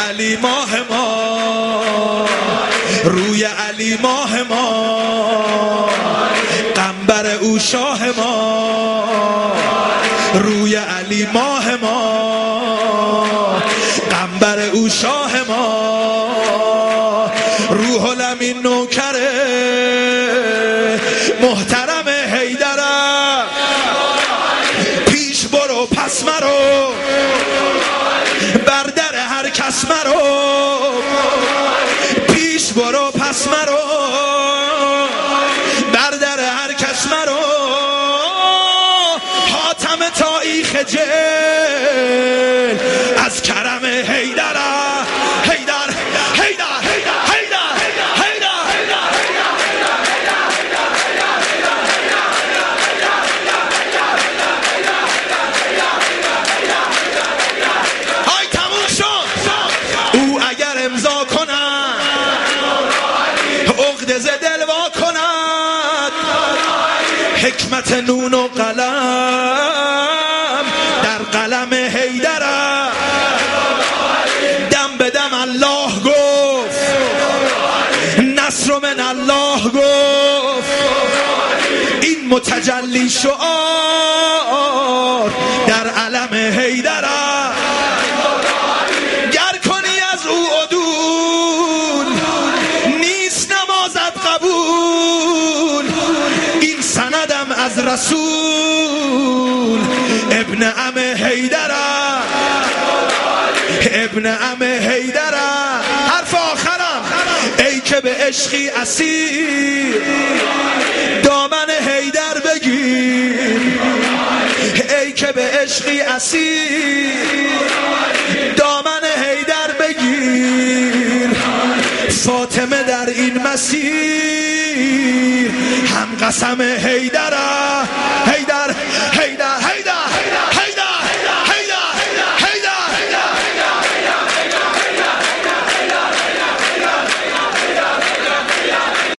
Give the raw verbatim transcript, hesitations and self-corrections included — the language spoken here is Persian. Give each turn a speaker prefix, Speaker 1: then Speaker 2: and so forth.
Speaker 1: علی ماه ما، روی علی ماه ما، قنبر او شاه ما، روی علی ماه ما، قنبر او شاه ما، روح الامین نوکره محترم حیدرم، پیش برو پس مرو، بر در هر کس مرو، پیش برو پس مرو، بر در هر کس مرو، حاتم طایی خجل از کرم حیدرم، حیدر حیدر حیدر حیدر حیدر های تموم شد. او اگر امضا کند عقده ز دل وا کند، حکمت نون و قلم در قلم حیدرم، دم به دم الله گفت، نصر من الله گفت، این متجلی شعار در علم حیدرم. گر کنی از او عدول نیست نمازت قبول، این سندم از رسول ابن عم حیدرم، ابن عم حیدرم. حرف آخرم، ای که به عشقی اسیر دامن حیدر بگیر، ای که به عشقی اسیر دامن حیدر بگیر، فاطمه در این مسیر هم قسم حیدرم، حیدر